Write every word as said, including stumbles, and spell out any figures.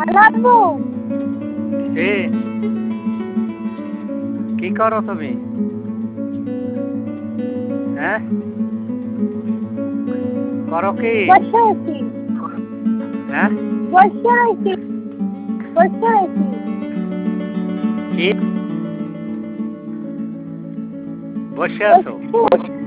লাগবো এ কি করো তুমি? হ্যাঁ করো কি? বসে আছি হ্যাঁ বসে আছি বসে আছি কি বসে আছো? বসে